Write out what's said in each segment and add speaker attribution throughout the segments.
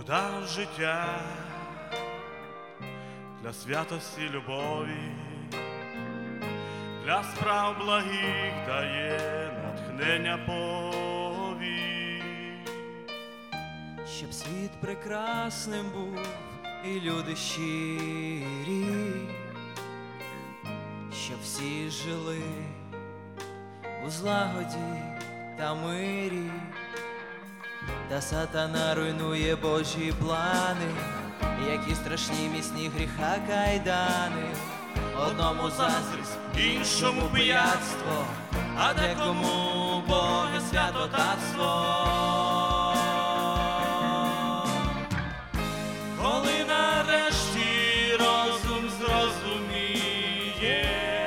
Speaker 1: дав життя для святості любові, для справ благих дає натхнення повік.
Speaker 2: Щоб світ прекрасним був і люди щирі, щоб всі жили у злагоді та мирі. Та сатана руйнує Божі плани, які страшні міцні гріха кайдани. Одному заздрість, іншому пияцтво, а декому Боге святотатство. Коли нарешті розум зрозуміє,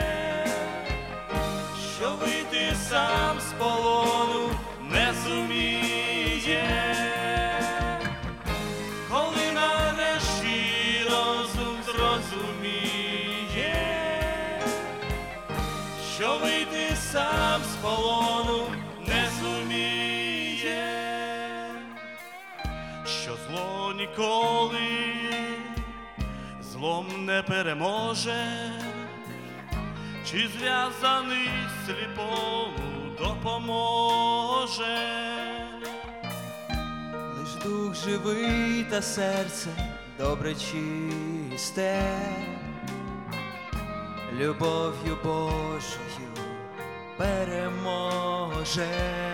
Speaker 2: що вийти сам з полону не зуміє, коли нарешті розум зрозуміє, що вийти сам з полону не зуміє, що зло ніколи злом не переможе, чи зв'язаний сліпому допоможе. Лиш дух живий та серце добре чисте, любов'ю Божою переможе.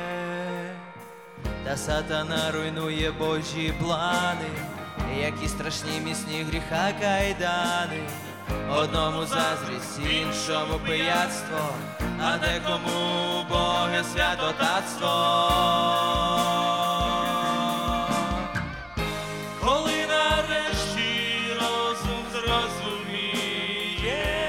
Speaker 2: Та сатана руйнує Божі плани, які страшні міцні гріха кайдани. Одному заздрість, іншому пияцтво, а декому Боге святотатство. Коли нарешті розум зрозуміє,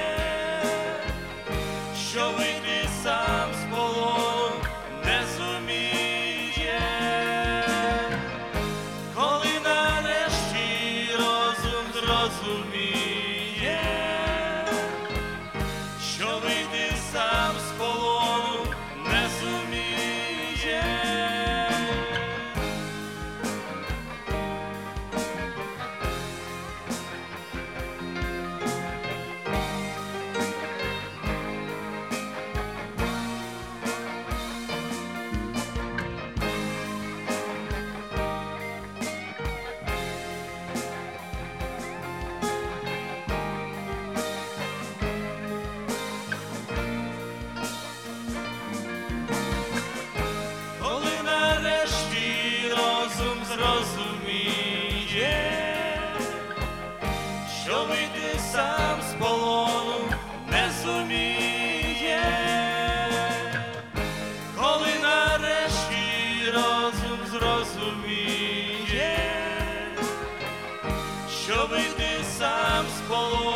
Speaker 2: що вийти сам з полону не зуміє, коли нарешті розум зрозуміє, що вийти сам з полону не зуміє. Зрозуміє, що вийти сам з полону не зуміє, коли нарешті розум зрозуміє, що вийти сам з полону